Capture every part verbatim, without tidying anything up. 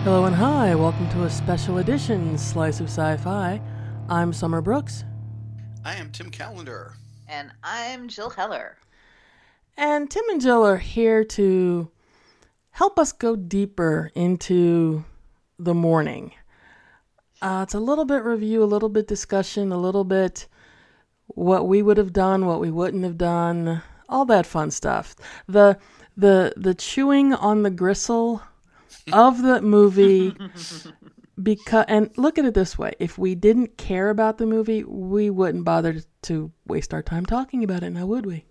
Hello and hi, welcome to a special edition Slice of Sci-Fi. I'm Summer Brooks. I am Tim Callender. And I'm Jill Heller. And Tim and Jill are here to help us go deeper into the morning. Uh, it's a little bit review, a little bit discussion, a little bit what we would have done, what we wouldn't have done, all that fun stuff. The the the chewing on the gristle of the movie. Because, and look at it this way, if we didn't care about the movie, we wouldn't bother to waste our time talking about it now, would we?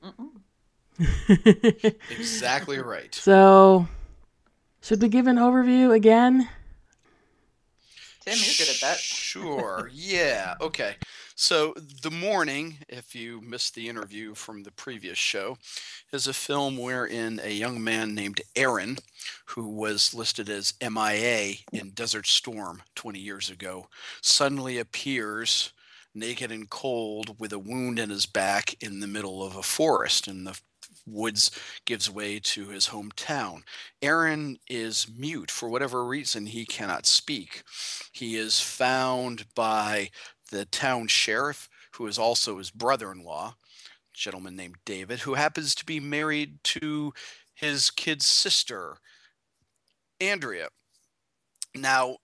Exactly right. So, should we give an overview again? Tim, you're good at that. Sure, yeah, okay. So, The Morning, if you missed the interview from the previous show, is a film wherein a young man named Aaron, who was listed as M I A in Desert Storm twenty years ago, suddenly appears naked and cold with a wound in his back in the middle of a forest, and the woods gives way to his hometown. Aaron is mute. For whatever reason, he cannot speak. He is found by the town sheriff, who is also his brother-in-law, a gentleman named David, who happens to be married to his kid's sister, Andrea. Now,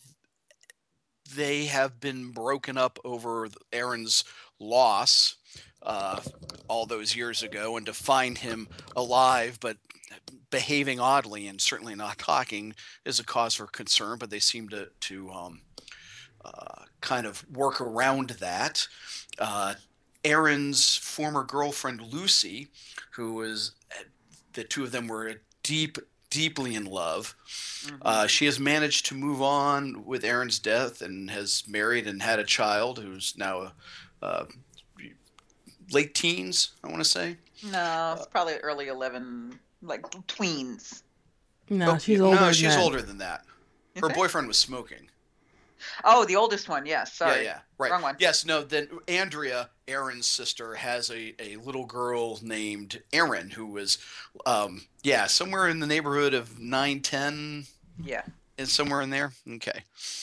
they have been broken up over Aaron's loss uh, all those years ago, and to find him alive but behaving oddly and certainly not talking is a cause for concern, but they seem to, to um, uh, kind of work around that. Uh, Aaron's former girlfriend, Lucy, who was, the two of them were deep, deeply in love. Mm-hmm. Uh, she has managed to move on with Aaron's death and has married and had a child who's now a, uh, late teens, I want to say. No, it's uh, probably early eleven, like tweens. No, oh, she's older no, than she's that. older than that. Is Her it? boyfriend was smoking. Oh, the oldest one, yes. Sorry. Yeah, yeah, right. Wrong one. Yes, no, then Andrea, Aaron's sister, has a, a little girl named Erin who was, um, yeah, somewhere in the neighborhood of nine, ten. Yeah. And somewhere in there. Okay.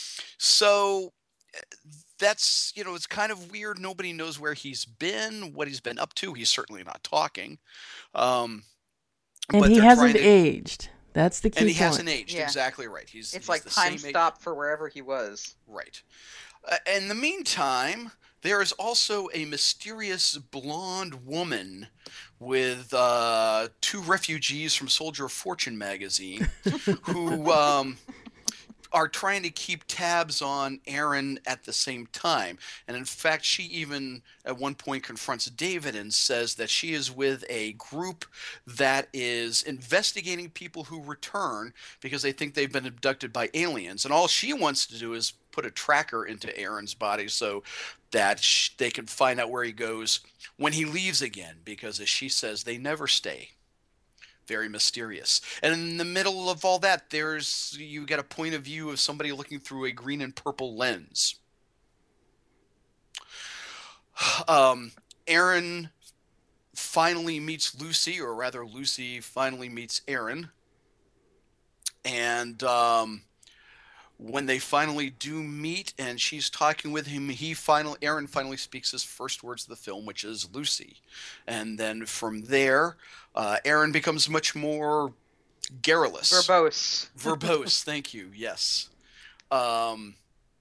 So that's, you know, it's kind of weird. Nobody knows where he's been, what he's been up to. He's certainly not talking. Um, and but he they're hasn't trying to, aged. That's the key And he point. hasn't aged. Yeah. Exactly right. He's It's he's like the time same stop age. for wherever he was. Right. Uh, in the meantime, there is also a mysterious blonde woman with uh, two refugees from Soldier of Fortune magazine who um, are trying to keep tabs on Aaron at the same time. And in fact, she even at one point confronts David and says that she is with a group that is investigating people who return because they think they've been abducted by aliens. And all she wants to do is put a tracker into Aaron's body so that sh- they can find out where he goes when he leaves again, because as she says, they never stay. Very mysterious. And in the middle of all that, there's you get a point of view of somebody looking through a green and purple lens. Um, Aaron finally meets Lucy, or rather Lucy finally meets Aaron. And um, when they finally do meet and she's talking with him, he finally, Aaron finally speaks his first words of the film, which is Lucy. And then from there, uh, Aaron becomes much more garrulous. Verbose. Verbose, thank you, yes. Um,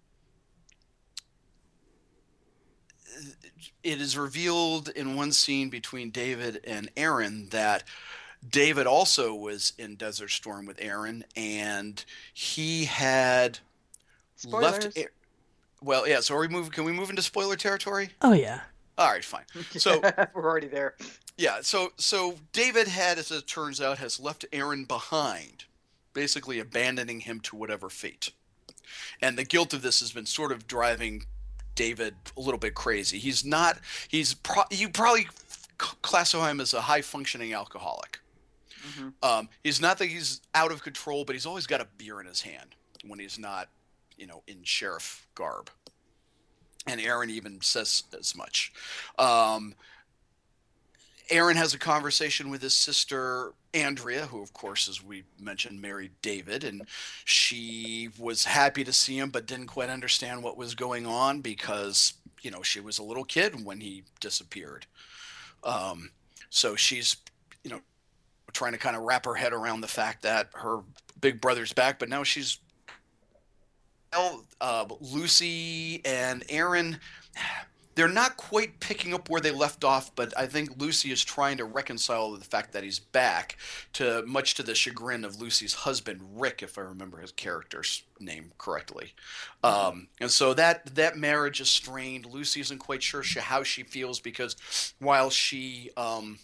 it is revealed in one scene between David and Aaron that David also was in Desert Storm with Aaron, and he had Spoilers. left. Well, yeah. So are we move? Can we move into spoiler territory? Oh yeah. All right, fine. So we're already there. Yeah. So so David had, as it turns out, has left Aaron behind, basically abandoning him to whatever fate. And the guilt of this has been sort of driving David a little bit crazy. He's not. He's pro- you probably classify him as a high functioning alcoholic. Mm-hmm. Um, he's not that he's out of control, but he's always got a beer in his hand when he's not, you know, in sheriff garb. And Aaron even says as much. Um, Aaron has a conversation with his sister Andrea, who, of course, as we mentioned, married David, and she was happy to see him, but didn't quite understand what was going on because, you know, she was a little kid when he disappeared. Um, so she's, you know, trying to kind of wrap her head around the fact that her big brother's back, but now she's, well, uh, Lucy and Aaron, they're not quite picking up where they left off, but I think Lucy is trying to reconcile the fact that he's back, to much to the chagrin of Lucy's husband, Rick, if I remember his character's name correctly. Mhm. Um, and so that that marriage is strained. Lucy isn't quite sure she, how she feels because while she um,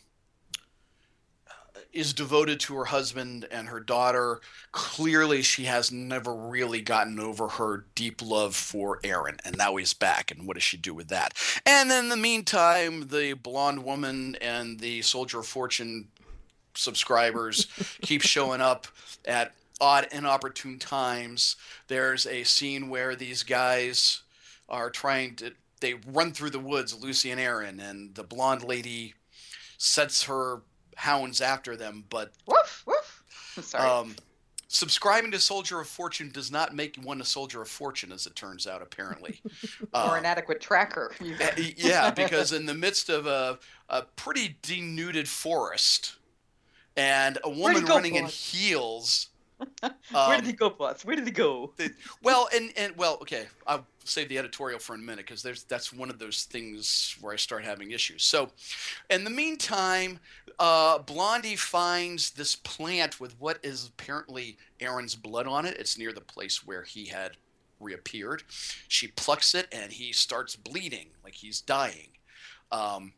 is devoted to her husband and her daughter, clearly she has never really gotten over her deep love for Aaron, and now he's back, and what does she do with that? And in the meantime, the blonde woman and the Soldier of Fortune subscribers keep showing up at odd, inopportune times. There's a scene where these guys are trying to, they run through the woods, Lucy and Aaron, and the blonde lady sets her hounds after them, but Woof woof. Sorry. um, subscribing to Soldier of Fortune does not make one a Soldier of Fortune, as it turns out, apparently. or Um, an adequate tracker. You know. yeah, because in the midst of a, a pretty denuded forest and a Where'd he woman go, running in boss? heels. Where um, did he go, boss? Where did he go? Well, and, and well, okay, I'll save the editorial for a minute because there's that's one of those things where I start having issues. So, in the meantime, uh, Blondie finds this plant with what is apparently Aaron's blood on it. It's near the place where he had reappeared. She plucks it, and he starts bleeding like he's dying. Um,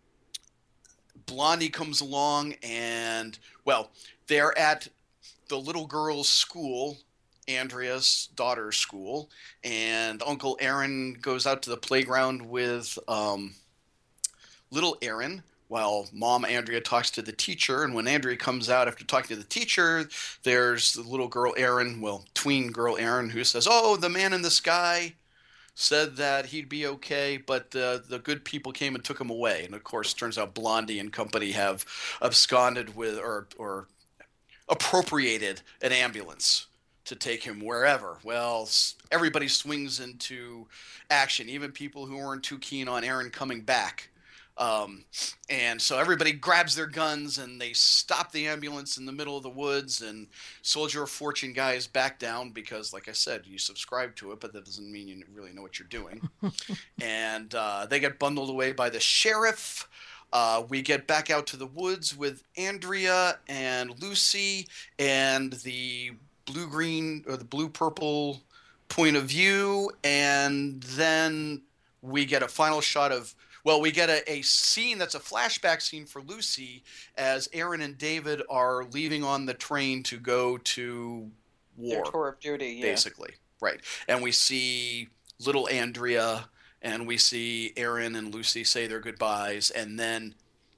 Blondie comes along, and well, they're at the little girl's school, Andrea's daughter's school, and Uncle Aaron goes out to the playground with um, little Aaron while Mom Andrea talks to the teacher. And when Andrea comes out after talking to the teacher, there's the little girl Aaron, well, tween girl Aaron, who says, "Oh, the man in the sky said that he'd be okay, but uh, the good people came and took him away." And of course, turns out Blondie and company have absconded with, or or appropriated an ambulance to take him wherever. Well, everybody swings into action, even people who weren't too keen on Aaron coming back. Um, and so everybody grabs their guns and they stop the ambulance in the middle of the woods, and Soldier of Fortune guys back down because, like I said, you subscribe to it, but that doesn't mean you really know what you're doing. And uh, they get bundled away by the sheriff. Uh, we get back out to the woods with Andrea and Lucy and the blue-green or the blue-purple point of view, and then we get a final shot of, well, we get a, a scene that's a flashback scene for Lucy as Aaron and David are leaving on the train to go to Their war, tour of duty. Yeah. basically. Right. And we see little Andrea and we see Aaron and Lucy say their goodbyes, and then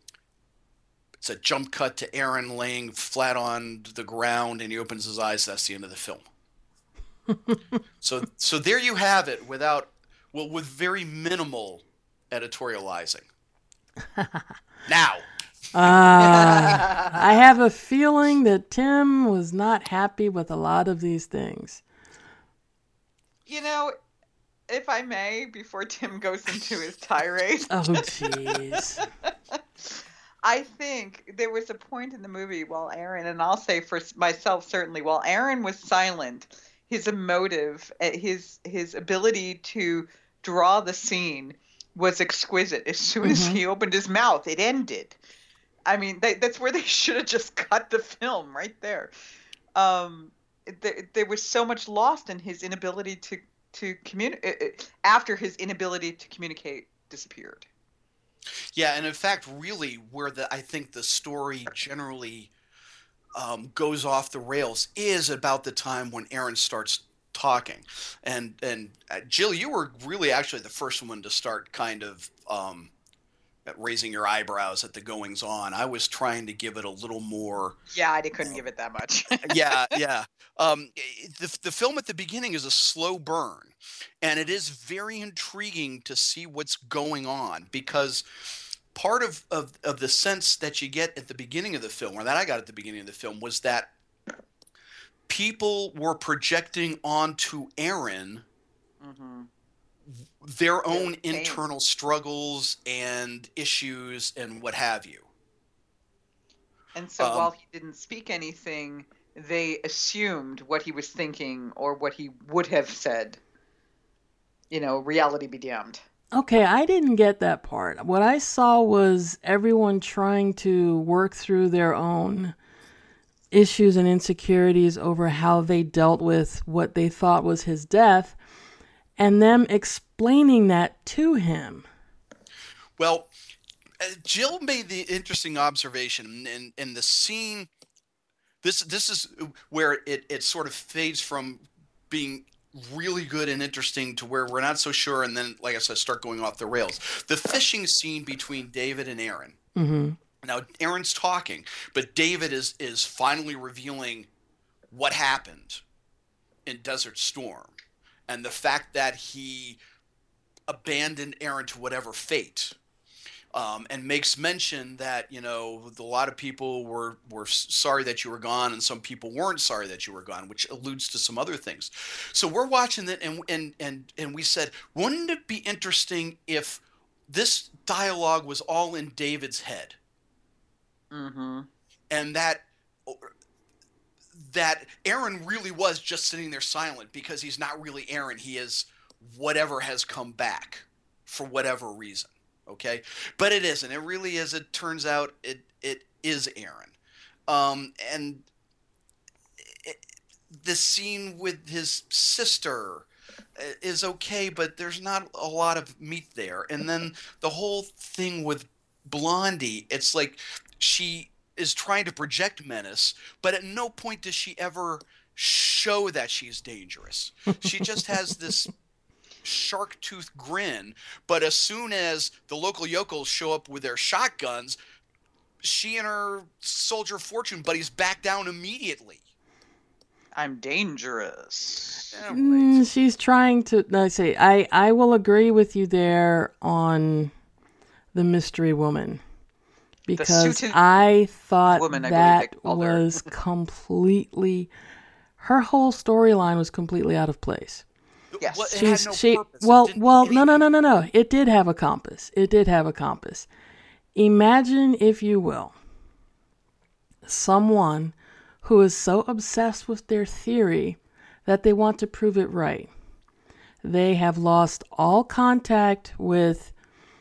it's a jump cut to Aaron laying flat on the ground, and he opens his eyes. That's the end of the film. so, so there you have it, without, well, with very minimal editorializing. Now, Uh, I have a feeling that Tim was not happy with a lot of these things. You know, if I may, before Tim goes into his tirade, Oh, jeez. I think there was a point in the movie while Aaron, and I'll say for myself certainly, while Aaron was silent, his emotive, uh, his his ability to draw the scene was exquisite. As soon as Mhm. he opened his mouth, it ended. I mean, they, that's where they should have just cut the film right there. Um, there, there was so much lost in his inability to to communicate after his inability to communicate disappeared. yeah, and in fact, really, where the I think the story generally um, goes off the rails is about the time when Aaron starts talking, and and uh, Jill, you were really actually the first one to start kind of um, raising your eyebrows at the goings on. I was trying to give it a little more. Yeah, I couldn't give it that much. Yeah, yeah. Um, the the film at the beginning is a slow burn, and it is very intriguing to see what's going on because part of, of, of the sense that you get at the beginning of the film, or that I got at the beginning of the film, was that people were projecting onto Aaron mm-hmm. their own their internal struggles and issues and what have you. And so um, while he didn't speak anything, they assumed what he was thinking or what he would have said. You know, reality be damned. Okay, I didn't get that part. What I saw was everyone trying to work through their own issues and insecurities over how they dealt with what they thought was his death, and them explaining that to him. Well, uh, Jill made the interesting observation in, in the scene. This this is where it, it sort of fades from being really good and interesting to where we're not so sure, and then, like I said, start going off the rails. The fishing scene between David and Aaron. Mm-hmm. Now, Aaron's talking, but David is is finally revealing what happened in Desert Storm, and the fact that he abandoned Aaron to whatever fate. Um, and makes mention that, you know, a lot of people were, were sorry that you were gone and some people weren't sorry that you were gone, which alludes to some other things. So we're watching it and, and, and, and we said, wouldn't it be interesting if this dialogue was all in David's head? Mm-hmm. And that that Aaron really was just sitting there silent because he's not really Aaron. He is whatever has come back for whatever reason. Okay, but it isn't. It really is. It turns out it it is Aaron, um, and it, the scene with his sister is okay, but there's not a lot of meat there. And then the whole thing with Blondie, it's like she is trying to project menace, but at no point does she ever show that she's dangerous. She just has this shark tooth grin, but as soon as the local yokels show up with their shotguns, she and her soldier of fortune buddies back down immediately. I'm dangerous. Yeah, right. mm, she's trying to no, say I, I will agree with you there on the mystery woman, because I thought woman, that I was completely her whole storyline was completely out of place. Yes. Well, it She's, had no she, purpose. well, well, no, no, no, no, no. It did have a compass. It did have a compass. Imagine, if you will, someone who is so obsessed with their theory that they want to prove it right. They have lost all contact with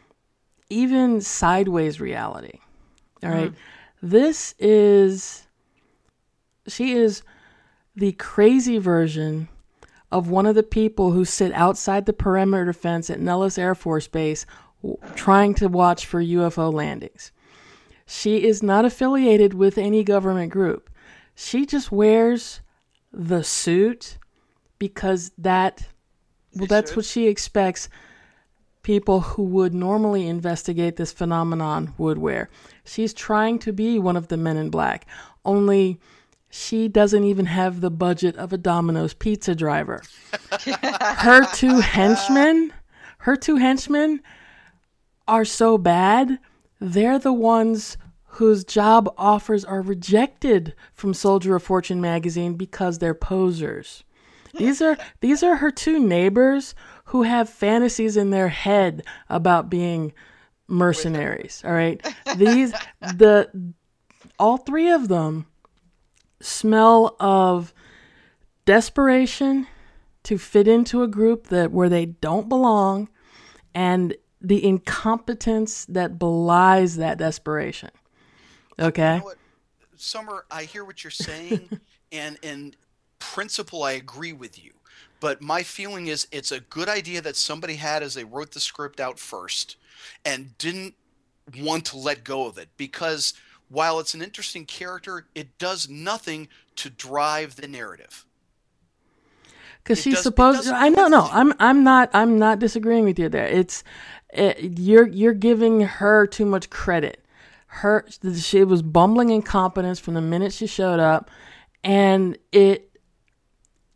even sideways reality. All right. Mm. This is, she is the crazy version of one of the people who sit outside the perimeter fence at Nellis Air Force Base w- trying to watch for U F O landings. She is not affiliated with any government group. She just wears the suit because that, well, that's what she expects people who would normally investigate this phenomenon would wear. She's trying to be one of the men in black, only she doesn't even have the budget of a Domino's pizza driver. Her two henchmen, her two henchmen are so bad, they're the ones whose job offers are rejected from Soldier of Fortune magazine because they're posers. These are these are her two neighbors who have fantasies in their head about being mercenaries. All right. These the all three of them smell of desperation to fit into a group that where they don't belong, and the incompetence that belies that desperation. Okay. You know what, Summer, I hear what you're saying, and in principle, I agree with you. But my feeling is it's a good idea that somebody had as they wrote the script out first and didn't want to let go of it, because while it's an interesting character, it does nothing to drive the narrative. Because she's does, supposed. I know, no, I'm, I'm not, I'm not disagreeing with you there. It's, it, you're, you're giving her too much credit. Her, she was bumbling incompetence from the minute she showed up, and it,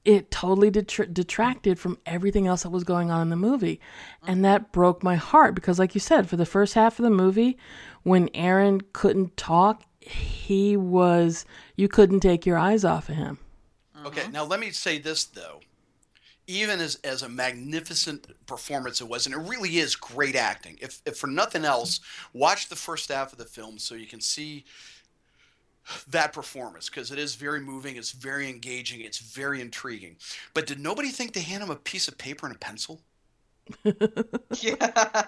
it totally detr- detracted from everything else that was going on in the movie. And that broke my heart because, like you said, for the first half of the movie, when Aaron couldn't talk, he was, you couldn't take your eyes off of him. Okay, now let me say this, though. Even as, as a magnificent performance it was, and it really is great acting. If, if for nothing else, watch the first half of the film so you can see that performance, because it is very moving, it's very engaging, it's very intriguing. But did nobody think to hand him a piece of paper and a pencil? Yeah.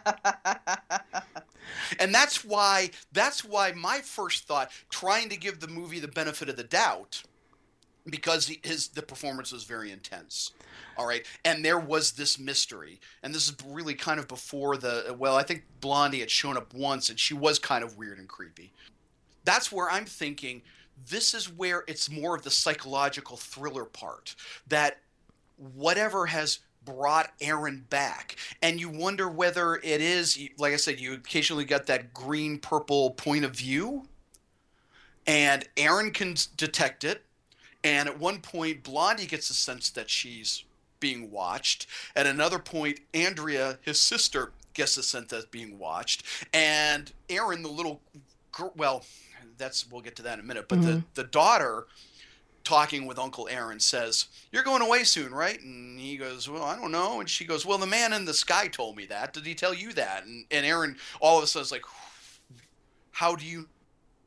And that's why that's why my first thought, trying to give the movie the benefit of the doubt, because he, his the performance was very intense. All right, and there was this mystery, and this is really kind of before the well, I think Blondie had shown up once, and she was kind of weird and creepy. That's where I'm thinking this is where it's more of the psychological thriller part, that whatever has brought Aaron back, and you wonder whether it is, like I said, you occasionally got that green purple point of view, and Aaron can detect it, and at one point Blondie gets a sense that she's being watched. At another point, Andrea, his sister, gets a sense that's being watched, and Aaron, the little girl, well, that's we'll get to that in a minute, but mm-hmm. the the daughter, talking with Uncle Aaron, says, "You're going away soon, right?" And he goes, "Well, I don't know." And she goes, "Well, the man in the sky told me that. Did he tell you that?" And and Aaron all of a sudden is like, "How do you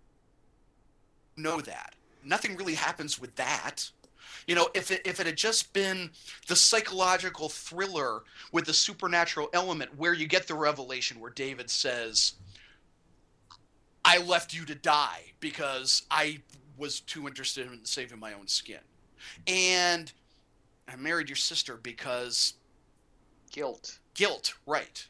know that?" Nothing really happens with that. You know, if it if it had just been the psychological thriller with the supernatural element, where you get the revelation where David says, "I left you to die because I was too interested in saving my own skin. And I married your sister because..." Guilt. Guilt, right.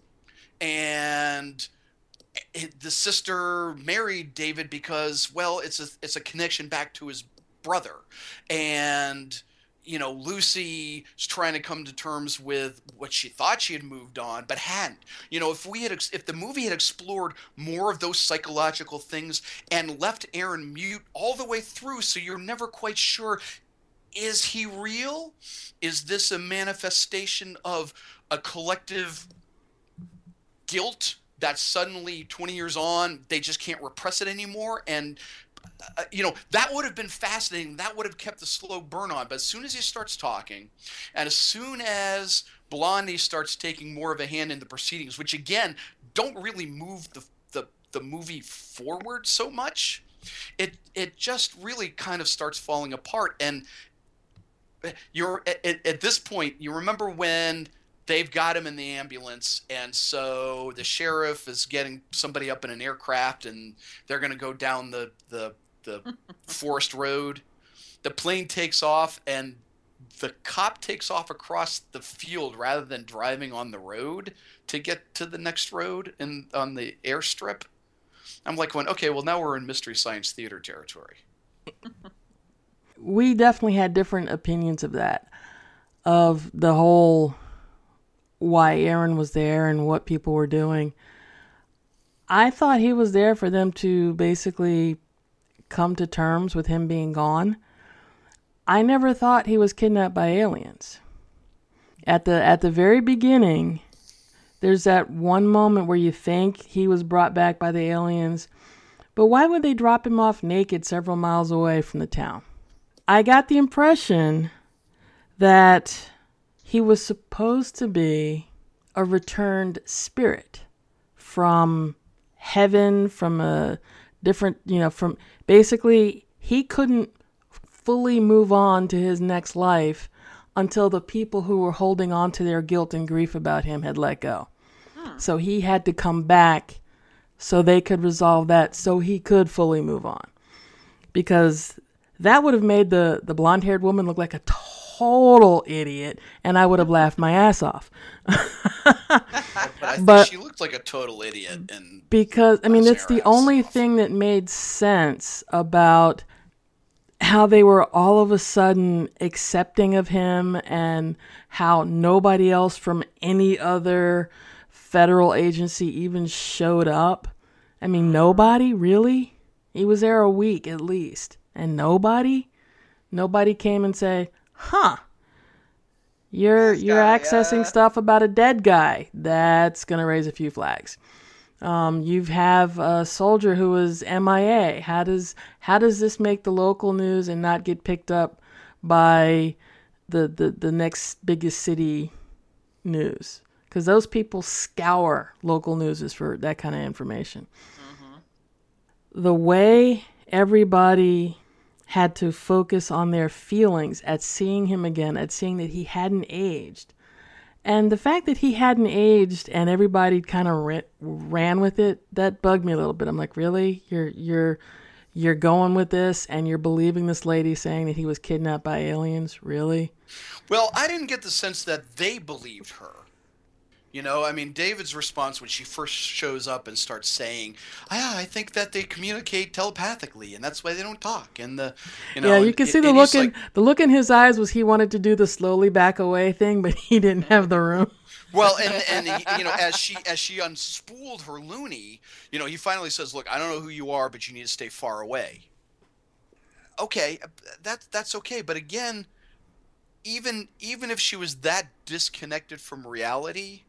And the sister married David because, well, it's a it's a connection back to his brother. And, you know, Lucy's trying to come to terms with what she thought she had moved on, but hadn't. You know, if we had, if the movie had explored more of those psychological things and left Aaron mute all the way through, so you're never quite sure, is he real? Is this a manifestation of a collective guilt that suddenly twenty years on, they just can't repress it anymore? And Uh, you know, that would have been fascinating. That would have kept the slow burn on. But as soon as he starts talking, and as soon as Blondie starts taking more of a hand in the proceedings, which again don't really move the the, the movie forward so much, it it just really kind of starts falling apart. And you're at, at this point, you remember when they've got him in the ambulance, and so the sheriff is getting somebody up in an aircraft, and they're going to go down the, the, the forest road. The plane takes off, and the cop takes off across the field rather than driving on the road to get to the next road and on the airstrip. I'm like, going, okay, well, now we're in Mystery Science Theater territory. We definitely had different opinions of that, of the whole why Aaron was there and what people were doing. I thought he was there for them to basically come to terms with him being gone. I never thought he was kidnapped by aliens. At the at the very beginning, there's that one moment where you think he was brought back by the aliens, but why would they drop him off naked several miles away from the town? I got the impression that he was supposed to be a returned spirit from heaven, from a different, you know, from basically he couldn't fully move on to his next life until the people who were holding on to their guilt and grief about him had let go. Hmm. So he had to come back so they could resolve that, so he could fully move on. Because that would have made the, the blonde-haired woman look like a total idiot, and I would have laughed my ass off. But I think but, she looked like a total idiot. In because, I mean, it's the only thing that made sense about how they were all of a sudden accepting of him, and how nobody else from any other federal agency even showed up. I mean, nobody, really? He was there a week at least. And nobody? Nobody came and said, huh, you're This you're guy, accessing uh, stuff about a dead guy. That's gonna raise a few flags. Um, you have a soldier who was M I A. How does how does this make the local news and not get picked up by the the, the next biggest city news? Because those people scour local news for that kind of information. Mm-hmm. The way everybody had to focus on their feelings at seeing him again, at seeing that he hadn't aged. And the fact that he hadn't aged and everybody kind of ran, ran with it, that bugged me a little bit. I'm like, really? You're you're you're going with this and you're believing this lady saying that he was kidnapped by aliens? Really? Well, I didn't get the sense that they believed her. You know, I mean, David's response when she first shows up and starts saying, "Ah, I think that they communicate telepathically, and that's why they don't talk." And the, you know, yeah, you and, can see and the he's look in like, the look in his eyes was he wanted to do the slowly back away thing, but he didn't have the room. Well, and and he, you know, as she as she unspooled her loony, you know, he finally says, "Look, I don't know who you are, but you need to stay far away." Okay, that that's okay, but again, even even if she was that disconnected from reality,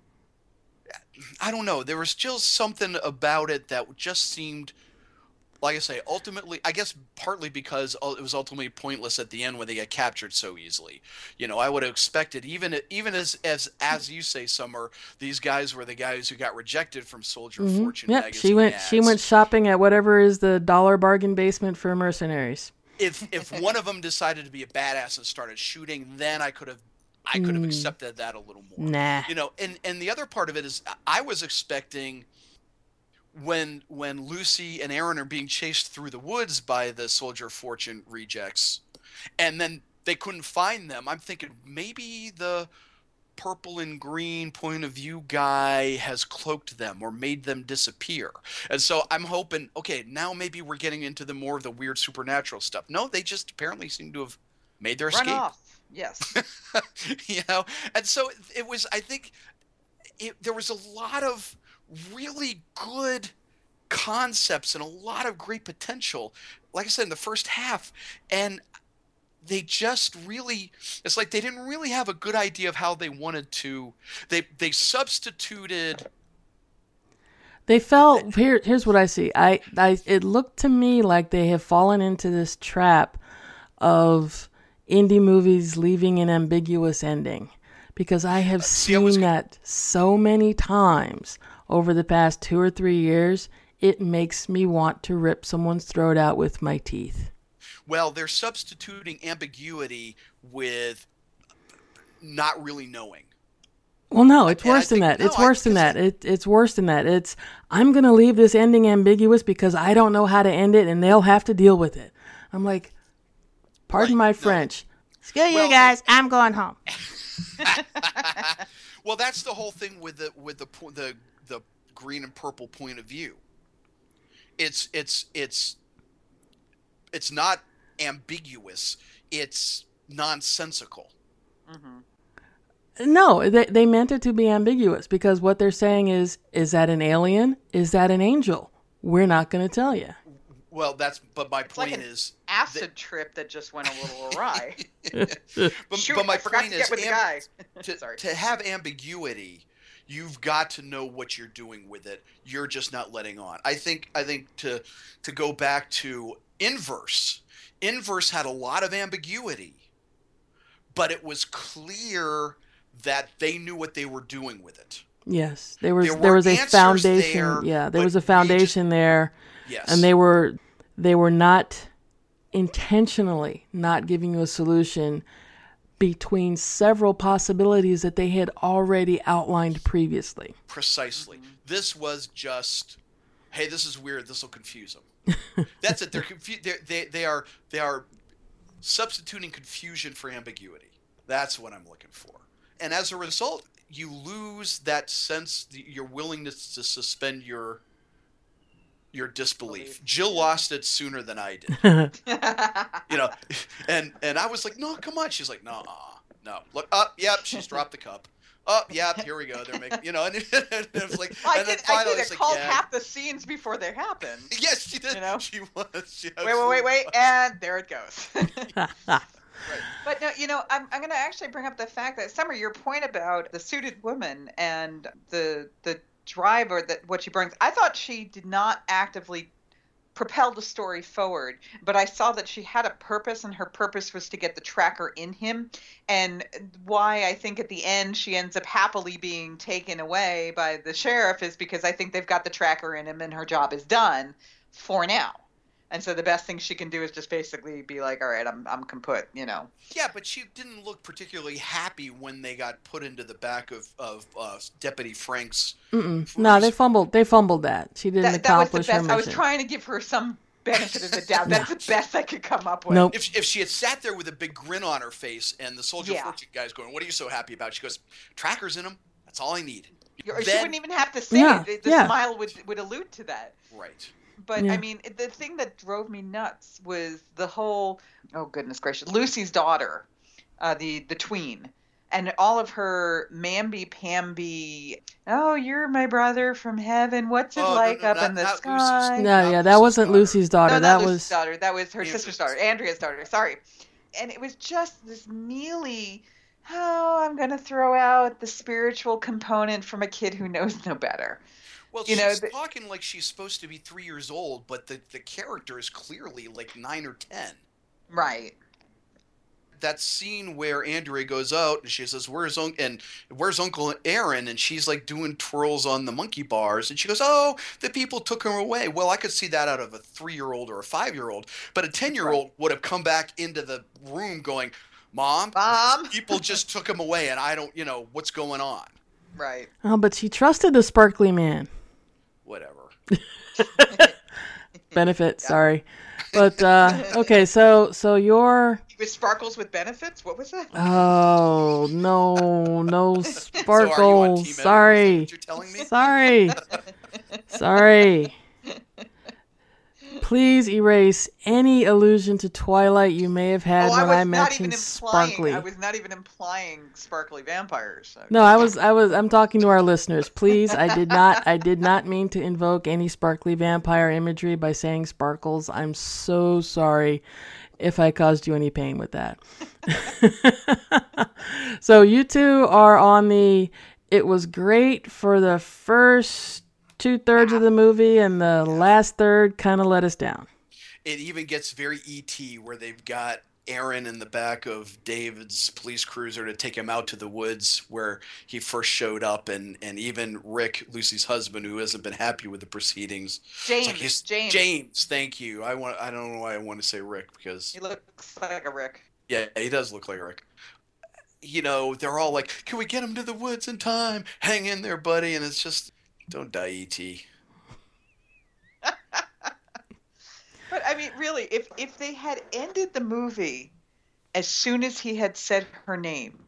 I don't know. There was still something about it that just seemed, like I say, ultimately, I guess partly because it was ultimately pointless at the end when they get captured so easily. You know, I would have expected, even even as as as you say, Summer, these guys were the guys who got rejected from Soldier Mm-hmm. Fortune Yep, magazine she went ads. she went shopping at whatever is the dollar bargain basement for mercenaries. If if one of them decided to be a badass and started shooting, then I could have I could have Mm. accepted that a little more. Nah. You know, and and the other part of it is I was expecting when when Lucy and Aaron are being chased through the woods by the Soldier of Fortune rejects, and then they couldn't find them. I'm thinking maybe the purple and green point of view guy has cloaked them or made them disappear. And so I'm hoping, okay, now maybe we're getting into the more of the weird supernatural stuff. No, they just apparently seem to have made their Run escape. off. Yes. You know, and so it was. I think it, there was a lot of really good concepts and a lot of great potential, like I said, in the first half, and they just really, it's like they didn't really have a good idea of how they wanted to, they they substituted. They fell here here's what I see. I, I it looked to me like they have fallen into this trap of indie movies leaving an ambiguous ending, because I have See, I seen was- that so many times over the past two or three years. It makes me want to rip someone's throat out with my teeth. Well, they're substituting ambiguity with not really knowing. Well, no, it's And I worse than think- that. no, It's I- worse than because that. It, it's worse than that. It's, I'm going to leave this ending ambiguous because I don't know how to end it and they'll have to deal with it. I'm like, pardon Right, my no. French. Screw Well, you guys. I'm going home. Well, that's the whole thing with the with the po- the the green and purple point of view. It's it's it's it's not ambiguous. It's nonsensical. Mm-hmm. No, they, they meant it to be ambiguous because what they're saying is, is that an alien? Is that an angel? We're not going to tell you. Well, that's but my It's like point an is acid trip that just went a little awry. but, Shoot, but my I forgot point to is get with the am- guy. to, Sorry. to have ambiguity, you've got to know what you're doing with it. You're just not letting on. I think I think to to go back to Inverse, Inverse had a lot of ambiguity, but it was clear that they knew what they were doing with it. Yes, there was There there, were was a answers foundation. there, yeah, there but was a we just- foundation there, Yes. and they were they were not intentionally not giving you a solution between several possibilities that they had already outlined previously. Precisely. Mm-hmm. This was just, hey, this is weird. This will confuse them. That's it. They're confu- they're, they they are they are substituting confusion for ambiguity. That's what I'm looking for. And as a result, you lose that sense, your willingness to suspend your your disbelief. Belief. Jill lost it sooner than I did. You know, and and I was like, no, come on. She's like, no, no. Look up. Yep, she's dropped the cup. Oh, yep, here we go. They're making, you know, and it, it was like, I and then did. I finally, did. it's I like, called yeah. half the scenes before they happened. Yes, she did. You know? She was. She Wait, wait, wait, wait, absolutely and there it goes. was. Right. But But no, you know, I'm I'm going to actually bring up the fact that Summer, your point about the suited woman and the the drive or that what she brings, I thought she did not actively propel the story forward, but I saw that she had a purpose, and her purpose was to get the tracker in him. And why I think at the end she ends up happily being taken away by the sheriff is because I think they've got the tracker in him and her job is done for now. And so the best thing she can do is just basically be like, all right, I'm I'm kaput, you know. Yeah, but she didn't look particularly happy when they got put into the back of, of uh, Deputy Frank's. Mm-mm. No, they fumbled. They fumbled that. She didn't That, that was the accomplish her best. mission. I was trying to give her some benefit of the doubt. That's the best I could come up with. Nope. If, if she had sat there with a big grin on her face and the Soldier Yeah. Fortune guy's going, what are you so happy about? She goes, trackers in him. That's all I need. Or she Then- wouldn't even have to say Yeah, it. The yeah. smile would, would allude to that. Right. But Yeah. I mean, the thing that drove me nuts was the whole, oh goodness gracious, Lucy's daughter, uh, the the tween, and all of her mamby pamby. Oh, you're my brother from heaven. What's it Oh, no, like no, up not- in the not sky? Lucy's- No, Not yeah, that Lucy's wasn't daughter. Lucy's daughter. No, that not Lucy's was daughter. That was her Andrea's sister's daughter, Andrea's daughter. Sorry, and it was just this mealy. Oh, I'm gonna throw out the spiritual component from a kid who knows no better. Well, You she's know, the- talking like she's supposed to be three years old, but the, the character is clearly like nine or ten. Right. That scene where Andrea goes out and she says, "Where's un- and where's Uncle Aaron?" and she's like doing twirls on the monkey bars, and she goes, "Oh, the people took him away." Well, I could see that out of a three-year-old or a five-year-old, but a ten-year-old would have come back into the room going, "Mom, Mom. people just took him away, and I don't, you know, what's going on?" Right. oh, but she trusted the sparkly man. Whatever. Benefit, sorry, but uh, okay. So so you're With sparkles with benefits? What was that? oh no no So are you on sparkle. Team Edward? Is that Sorry, what you're telling me? sorry, sorry. Please erase any allusion to Twilight you may have had Oh, I when was I not even mentioned implying. sparkly. I was not even implying sparkly vampires. So. No, I was, I was, I'm talking to our listeners. Please, I did not, I did not mean to invoke any sparkly vampire imagery by saying sparkles. I'm so sorry if I caused you any pain with that. So you two are on the, it was great for the first two thirds of the movie, and the last third kind of let us down. It even gets very E T where they've got Aaron in the back of David's police cruiser to take him out to the woods where he first showed up, and, and even Rick, Lucy's husband, who hasn't been happy with the proceedings. It's James. like he's- James. James, thank you. I want. I don't know why I want to say Rick because He looks like a Rick. yeah, he does look like Rick. You know, they're all like, "Can we get him to the woods in time? Hang in there, buddy." And it's just, don't die, E T. But I mean, really, if if they had ended the movie as soon as he had said her name,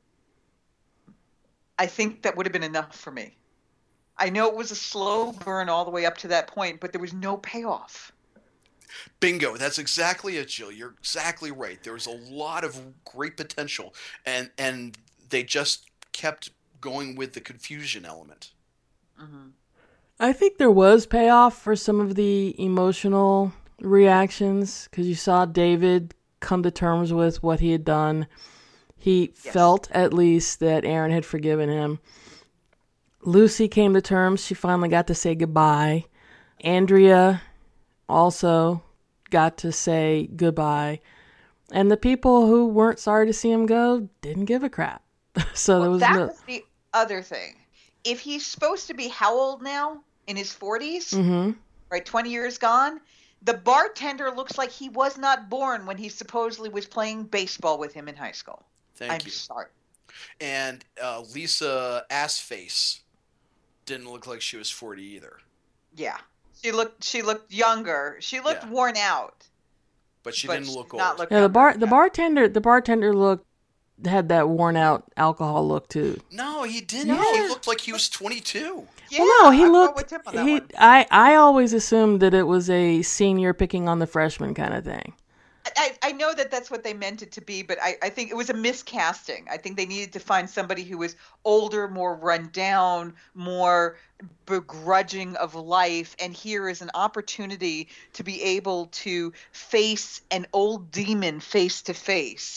I think that would have been enough for me. I know it was a slow burn all the way up to that point, but there was no payoff. Bingo. That's exactly it, Jill. You're exactly right. There was a lot of great potential, and and they just kept going with the confusion element. Mm-hmm. I think there was payoff for some of the emotional reactions because you saw David come to terms with what he had done. He Yes. felt at least that Aaron had forgiven him. Lucy came to terms. She finally got to say goodbye. Andrea also got to say goodbye. And the people who weren't sorry to see him go didn't give a crap. So there Well, was that no... was the other thing. If he's supposed to be how old now? In his forties? hmm Right, twenty years gone? The bartender looks like he was not born when he supposedly was playing baseball with him in high school. Thank I'm you. sorry. And uh, Lisa Assface didn't look like she was forty either, Yeah. She looked she looked younger. She looked Yeah. worn out. but she but didn't she look did old. not look Yeah, the younger. bar the Yeah. bartender the bartender looked had that worn out alcohol look too. No, he didn't. Yeah. He looked like he was twenty-two. Yeah, well, no, he I'm going looked. with Tim on that He, one. I, I always assumed that it was a senior picking on the freshman kind of thing. I, I know that that's what they meant it to be, but I, I think it was a miscasting. I think they needed to find somebody who was older, more run down, more begrudging of life. And here is an opportunity to be able to face an old demon face to face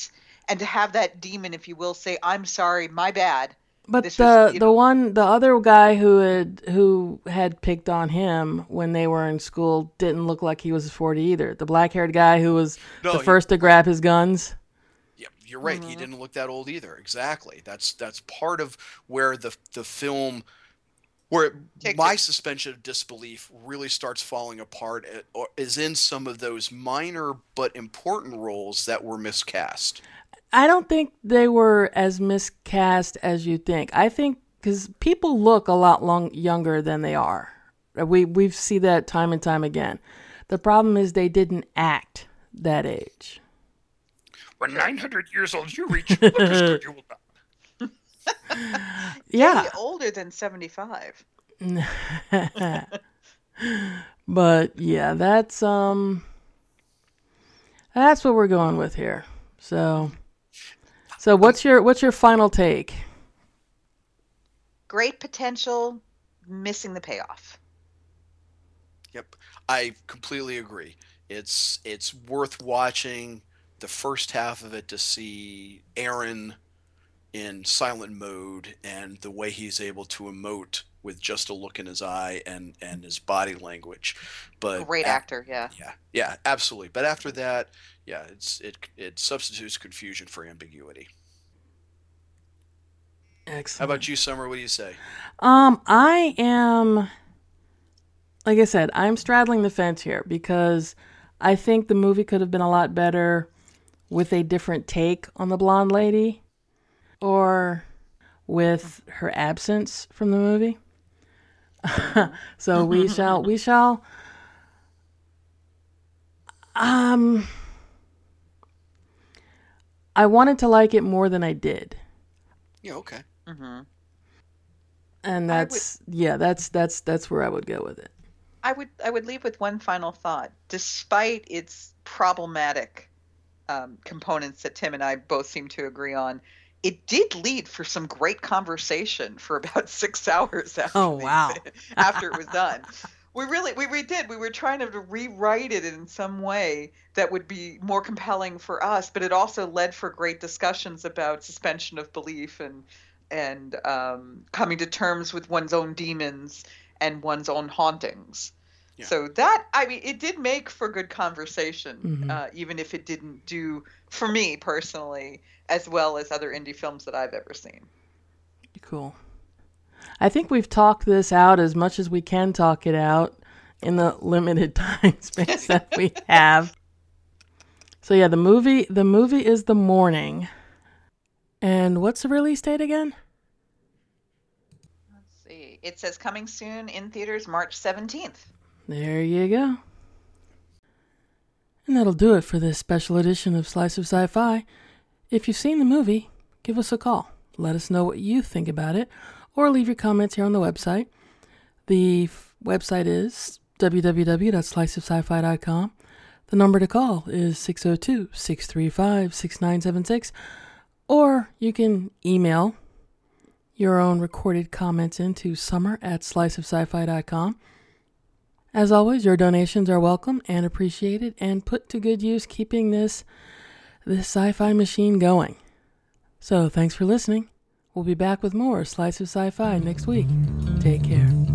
and to have that demon, if you will, say, "I'm sorry, my bad." But This the was, you the know- one the other guy who had who had picked on him when they were in school didn't look like he was forty either. The black haired guy who was No, the he- first to grab his guns. Yeah, you're right. He didn't look that old either. Exactly. That's that's part of where the the film, where Take my it. suspension of disbelief really starts falling apart, uh, or is in some of those minor but important roles that were miscast. I don't think they were as miscast as you think. I think because people look a lot long younger than they are. We we see that time and time again. The problem is they didn't act that age. When nine hundred years old you reach, look as good you will not. Yeah. Way older than seventy-five. But yeah, that's um that's what we're going with here. So so what's your what's your final take? Great potential, missing the payoff. Yep, I completely agree. It's it's worth watching the first half of it to see Aaron in silent mode and the way he's able to emote with just a look in his eye and, and his body language. But Great af- actor, yeah. Yeah, yeah, absolutely. But after that, yeah, it's it it substitutes confusion for ambiguity. Excellent. How about you, Summer? What do you say? Um, I am, like I said, I'm straddling the fence here because I think the movie could have been a lot better with a different take on the blonde lady or with her absence from the movie. So we shall, we shall, um, I wanted to like it more than I did. Yeah, okay. Mm-hmm. And I would- that's, yeah, that's, that's, that's where I would go with it. I would I would leave with one final thought. Despite its problematic um, components that Tim and I both seem to agree on, it did lead for some great conversation for about six hours after Oh, the- wow. after it was done. We really we, we did. We were trying to rewrite it in some way that would be more compelling for us, but it also led for great discussions about suspension of belief and and um, coming to terms with one's own demons and one's own hauntings. Yeah. So that, I mean, it did make for good conversation, Mhm. uh, even if it didn't do, for me personally, as well as other indie films that I've ever seen. Cool. I think we've talked this out as much as we can talk it out in the limited time space that we have. So yeah, the movie the movie is The Morning. And what's the release date again? Let's see. It says coming soon in theaters March seventeenth. There you go. And that'll do it for this special edition of Slice of Sci-Fi. If you've seen the movie, give us a call. Let us know what you think about it, or leave your comments here on the website. The f- website is w w w dot slice of sci fi dot com. The number to call is six oh two, six three five, six nine seven six, or you can email your own recorded comments into summer at slice of sci fi dot com. As always, your donations are welcome and appreciated and put to good use keeping this this sci-fi machine going. So thanks for listening. We'll be back with more Slice of Sci-Fi next week. Take care.